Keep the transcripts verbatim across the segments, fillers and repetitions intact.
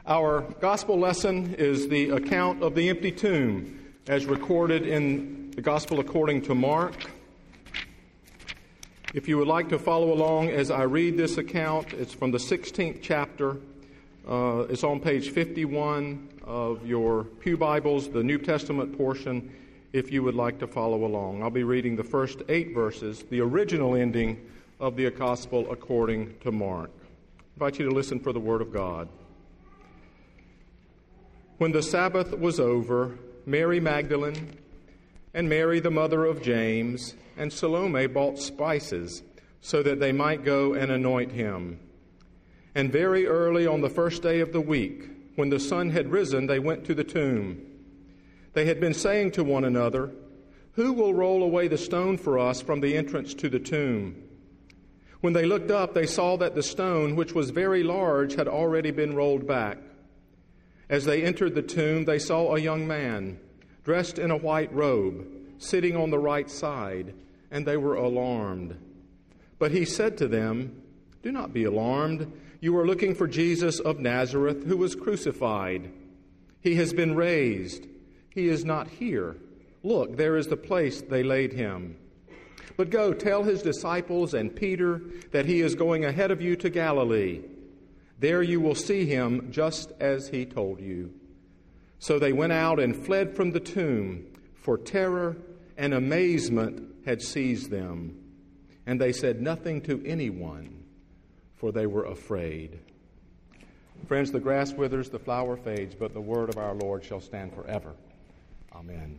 Our gospel lesson is the account of the empty tomb as recorded in the Gospel according to Mark. If you would like to follow along as I read this account, it's from the sixteenth chapter. Uh, it's on page fifty-one of your Pew Bibles, the New Testament portion, if you would like to follow along. I'll be reading the first eight verses, the original ending of the Gospel according to Mark. I invite you to listen for the Word of God. When the Sabbath was over, Mary Magdalene and Mary the mother of James and Salome bought spices so that they might go and anoint him. And very early on the first day of the week, when the sun had risen, they went to the tomb. They had been saying to one another, "Who will roll away the stone for us from the entrance to the tomb?" When they looked up, they saw that the stone, which was very large, had already been rolled back. As they entered the tomb, they saw a young man, dressed in a white robe, sitting on the right side, and they were alarmed. But he said to them, "Do not be alarmed. You are looking for Jesus of Nazareth, who was crucified. He has been raised. He is not here. Look, there is the place they laid him. But go, tell his disciples and Peter that he is going ahead of you to Galilee. There you will see him just as he told you." So they went out and fled from the tomb, for terror and amazement had seized them. And they said nothing to anyone, for they were afraid. Friends, the grass withers, the flower fades, but the word of our Lord shall stand forever. Amen.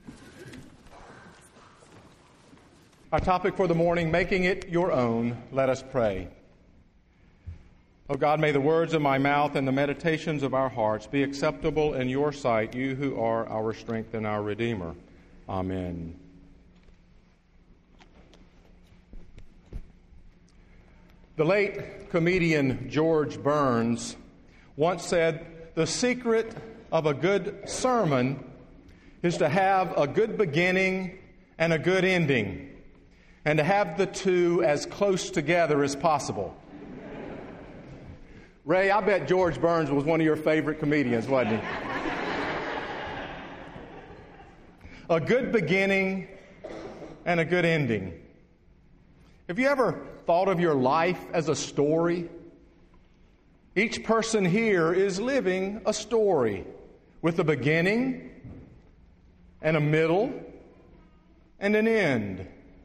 Our topic for the morning, making it your own. Let us pray. O God, may the words of my mouth and the meditations of our hearts be acceptable in your sight, you who are our strength and our Redeemer. Amen. The late comedian George Burns once said, "The secret of a good sermon is to have a good beginning and a good ending, and to have the two as close together as possible." Ray, I bet George Burns was one of your favorite comedians, wasn't he? A good beginning and a good ending. Have you ever thought of your life as a story? Each person here is living a story with a beginning and a middle and an end.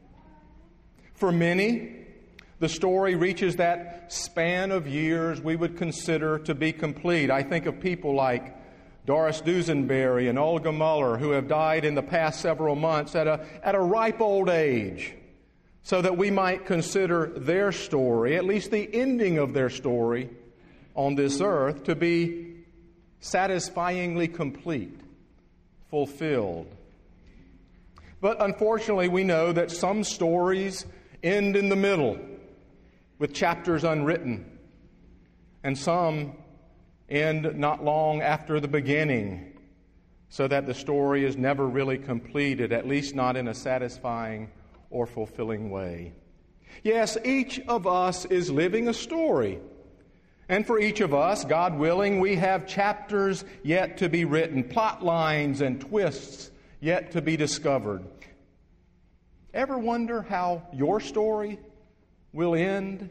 For many, the story reaches that span of years we would consider to be complete. I think of people like Doris Dusenberry and Olga Muller, who have died in the past several months at a, at a ripe old age, so that we might consider their story, at least the ending of their story on this earth, to be satisfyingly complete, fulfilled. But unfortunately, we know that some stories end in the middle, with chapters unwritten, and some end not long after the beginning, so that the story is never really completed, at least not in a satisfying or fulfilling way. Yes, each of us is living a story, and for each of us, God willing, we have chapters yet to be written, plot lines and twists yet to be discovered. Ever wonder how your story will end?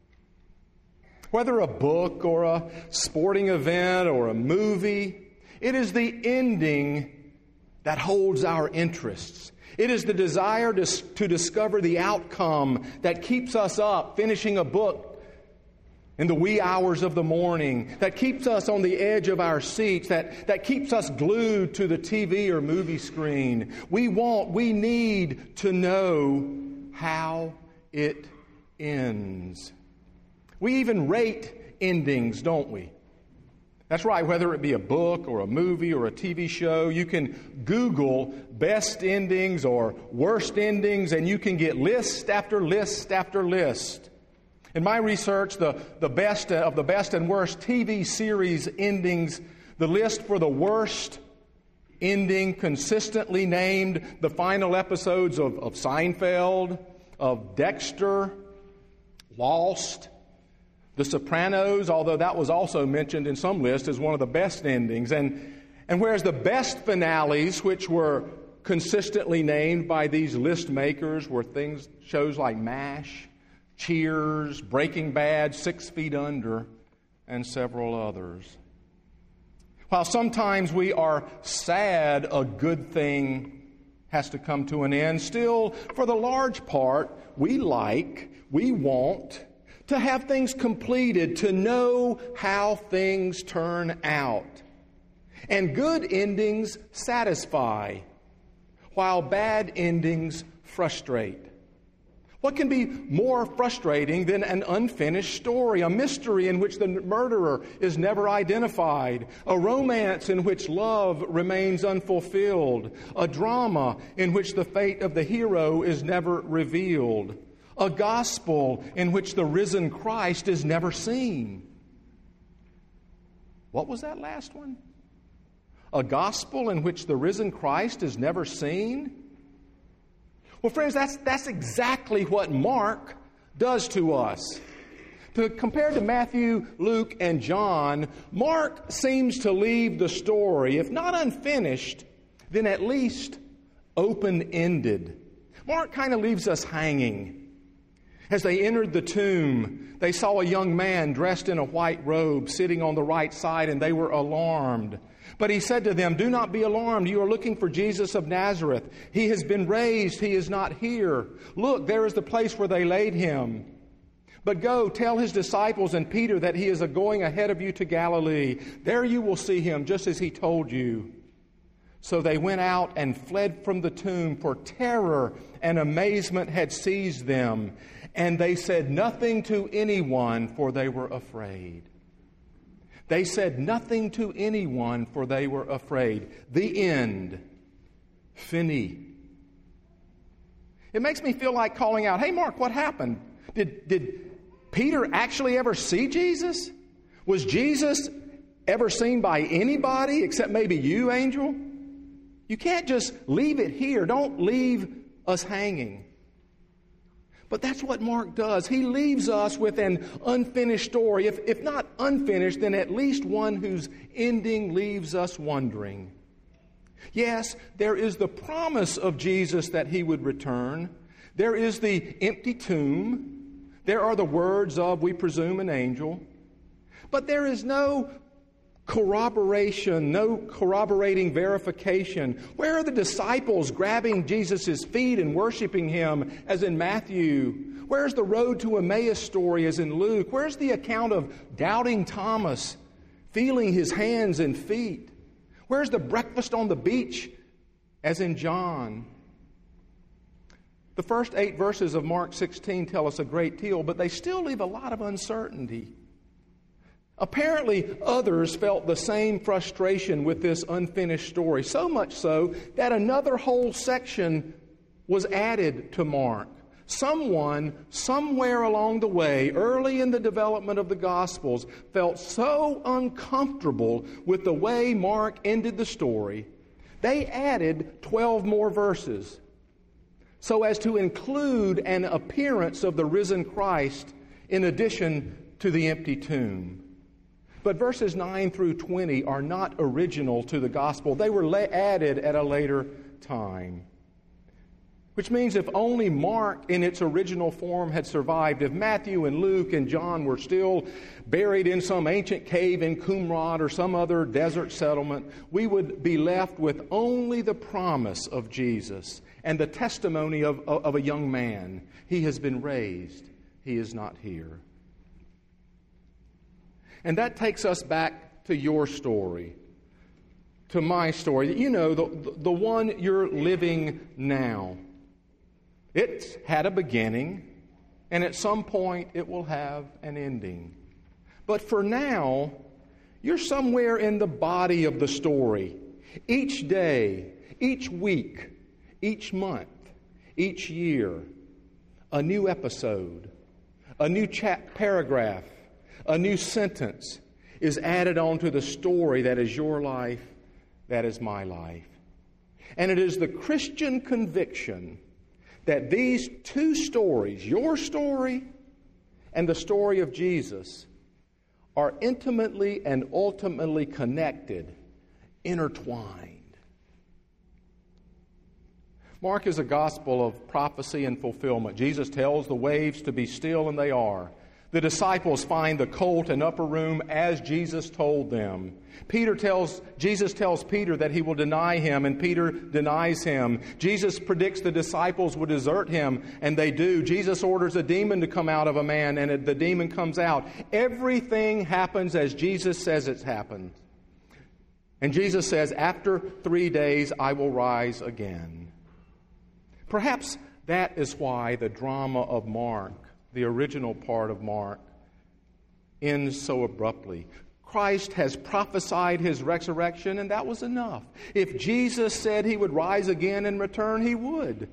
Whether a book or a sporting event or a movie, it is the ending that holds our interests. It is the desire to, to discover the outcome that keeps us up, finishing a book in the wee hours of the morning, that keeps us on the edge of our seats, that, that keeps us glued to the T V or movie screen. We want, we need to know how it ends. We even rate endings, don't we? That's right, whether it be a book or a movie or a T V show, you can Google best endings or worst endings, and you can get list after list after list. In my research, the, the best of the best and worst T V series endings, the list for the worst ending consistently named the final episodes of, of Seinfeld, of Dexter, Lost. The Sopranos, although that was also mentioned in some list as one of the best endings. And, and whereas the best finales, which were consistently named by these list makers, were things, shows like MASH, Cheers, Breaking Bad, Six Feet Under, and several others. While sometimes we are sad a good thing has to come to an end, still, for the large part, we like, we want to have things completed, to know how things turn out. And good endings satisfy, while bad endings frustrate. What can be more frustrating than an unfinished story, a mystery in which the murderer is never identified, a romance in which love remains unfulfilled, a drama in which the fate of the hero is never revealed, a gospel in which the risen Christ is never seen? What was that last one? A gospel in which the risen Christ is never seen? Well, friends, that's, that's exactly what Mark does to us. To, compared to Matthew, Luke, and John, Mark seems to leave the story, if not unfinished, then at least open-ended. Mark kind of leaves us hanging. As they entered the tomb, they saw a young man dressed in a white robe sitting on the right side, and they were alarmed. But he said to them, "Do not be alarmed. You are looking for Jesus of Nazareth. He has been raised. He is not here. Look, there is the place where they laid him. But go, tell his disciples and Peter that he is going ahead of you to Galilee. There you will see him, just as he told you." So they went out and fled from the tomb, for terror and amazement had seized them. And they said nothing to anyone, for they were afraid. They said nothing to anyone, for they were afraid. The end. Fini. It makes me feel like calling out, "Hey, Mark, what happened? Did, did Peter actually ever see Jesus? Was Jesus ever seen by anybody except maybe you, Angel? You can't just leave it here. Don't leave us hanging." But that's what Mark does. He leaves us with an unfinished story. If, if not unfinished, then at least one whose ending leaves us wondering. Yes, there is the promise of Jesus that he would return. There is the empty tomb. There are the words of, we presume, an angel. But there is no corroboration, no corroborating verification. Where are the disciples grabbing Jesus' feet and worshiping him, as in Matthew? Where's the road to Emmaus story, as in Luke? Where's the account of doubting Thomas, feeling his hands and feet? Where's the breakfast on the beach, as in John? The first eight verses of Mark sixteen tell us a great deal, but they still leave a lot of uncertainty. Apparently, others felt the same frustration with this unfinished story, so much so that another whole section was added to Mark. Someone, somewhere along the way, early in the development of the Gospels, felt so uncomfortable with the way Mark ended the story, they added twelve more verses so as to include an appearance of the risen Christ in addition to the empty tomb. But verses nine through twenty are not original to the gospel. They were la- added at a later time. Which means if only Mark in its original form had survived, if Matthew and Luke and John were still buried in some ancient cave in Qumran or some other desert settlement, we would be left with only the promise of Jesus and the testimony of, of, of a young man. He has been raised. He is not here. And that takes us back to your story, to my story. You know, the, the one you're living now. It's had a beginning, and at some point it will have an ending. But for now, you're somewhere in the body of the story. Each day, each week, each month, each year, a new episode, a new chap- paragraph, a new sentence is added onto the story that is your life, that is my life. And it is the Christian conviction that these two stories, your story and the story of Jesus are intimately and ultimately connected, intertwined. Mark is a gospel of prophecy and fulfillment. Jesus tells the waves to be still, and they are. The disciples find the colt and upper room as Jesus told them. Peter tells, Jesus tells Peter that he will deny him, and Peter denies him. Jesus predicts the disciples will desert him, and they do. Jesus orders a demon to come out of a man, and the demon comes out. Everything happens as Jesus says it's happened. And Jesus says, after three days, I will rise again. Perhaps that is why the drama of Mark, the original part of Mark, ends so abruptly. Christ has prophesied his resurrection, and that was enough. If Jesus said he would rise again and return, he would.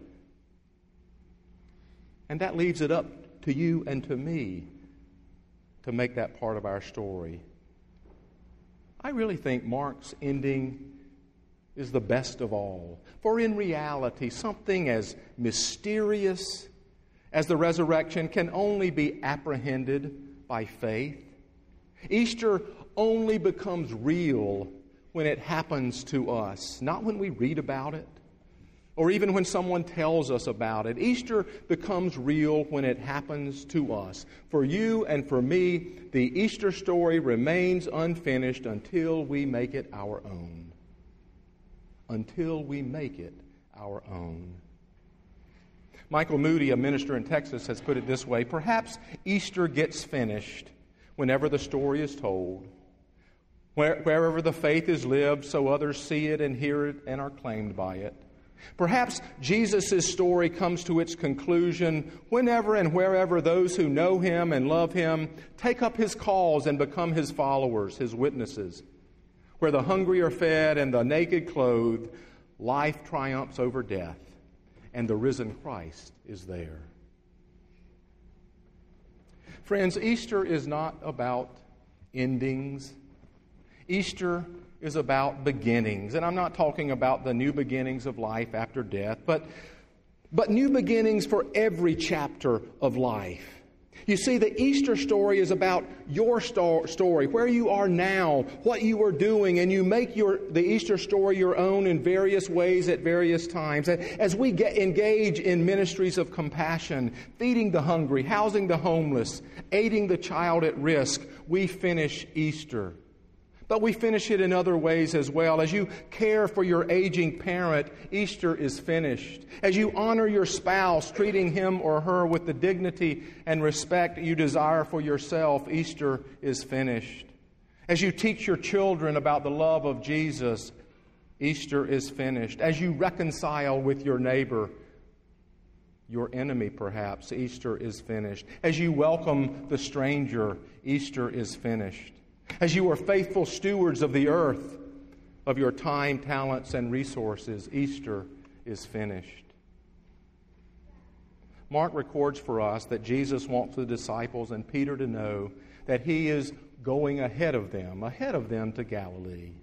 And that leaves it up to you and to me to make that part of our story. I really think Mark's ending is the best of all. For in reality, something as mysterious as the resurrection can only be apprehended by faith. Easter only becomes real when it happens to us, not when we read about it or even when someone tells us about it. Easter becomes real when it happens to us. For you and for me, the Easter story remains unfinished until we make it our own. Until we make it our own. Michael Moody, a minister in Texas, has put it this way: perhaps Easter gets finished whenever the story is told. Where, wherever the faith is lived, so others see it and hear it and are claimed by it. Perhaps Jesus' story comes to its conclusion whenever and wherever those who know him and love him take up his cause and become his followers, his witnesses. Where the hungry are fed and the naked clothed, life triumphs over death, and the risen Christ is there. Friends, Easter is not about endings. Easter is about beginnings. And I'm not talking about the new beginnings of life after death, but, but new beginnings for every chapter of life. You see, the Easter story is about your sto- story, where you are now, what you are doing, and you make your the Easter story your own in various ways at various times. As we get engage in ministries of compassion, feeding the hungry, housing the homeless, aiding the child at risk, we finish Easter. But we finish it in other ways as well. As you care for your aging parent, Easter is finished. As you honor your spouse, treating him or her with the dignity and respect you desire for yourself, Easter is finished. As you teach your children about the love of Jesus, Easter is finished. As you reconcile with your neighbor, your enemy perhaps, Easter is finished. As you welcome the stranger, Easter is finished. As you are faithful stewards of the earth, of your time, talents, and resources, Easter is finished. Mark records for us that Jesus wants the disciples and Peter to know that he is going ahead of them, ahead of them to Galilee.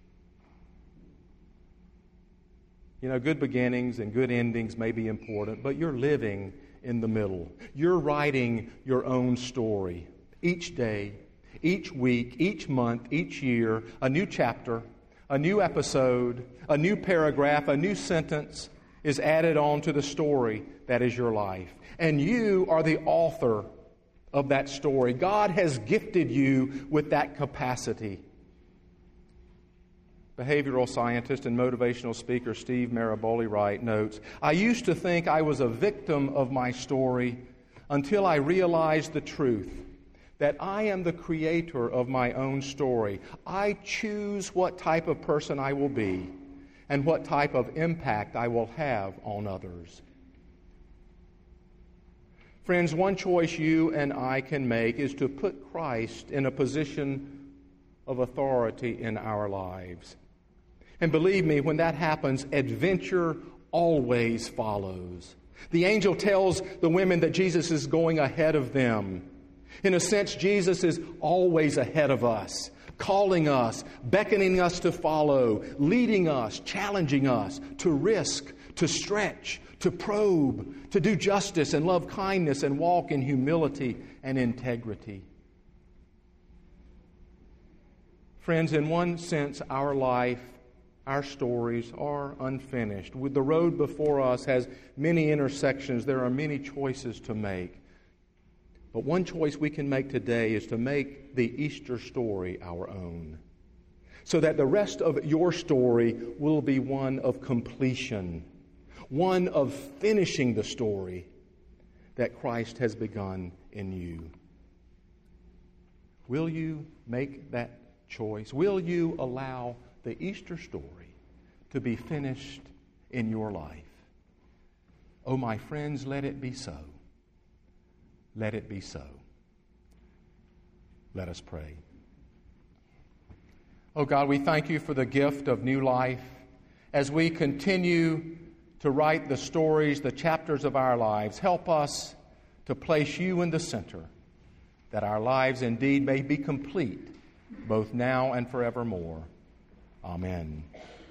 You know, good beginnings and good endings may be important, but you're living in the middle. You're writing your own story each day, each week, each month, each year, a new chapter, a new episode, a new paragraph, a new sentence is added on to the story that is your life. And you are the author of that story. God has gifted you with that capacity. Behavioral scientist and motivational speaker Steve Maraboli Wright notes, I used to think I was a victim of my story until I realized the truth. That I am the creator of my own story. I choose what type of person I will be and what type of impact I will have on others. Friends, one choice you and I can make is to put Christ in a position of authority in our lives. And believe me, when that happens, adventure always follows. The angel tells the women that Jesus is going ahead of them. In a sense, Jesus is always ahead of us, calling us, beckoning us to follow, leading us, challenging us to risk, to stretch, to probe, to do justice and love kindness and walk in humility and integrity. Friends, in one sense, our life, our stories are unfinished. With the road before us has many intersections. There are many choices to make. But one choice we can make today is to make the Easter story our own, so that the rest of your story will be one of completion, one of finishing the story that Christ has begun in you. Will you make that choice? Will you allow the Easter story to be finished in your life? Oh, my friends, let it be so. Let it be so. Let us pray. Oh God, we thank you for the gift of new life as we continue to write the stories, the chapters of our lives. Help us to place you in the center, that our lives indeed may be complete, both now and forevermore. Amen.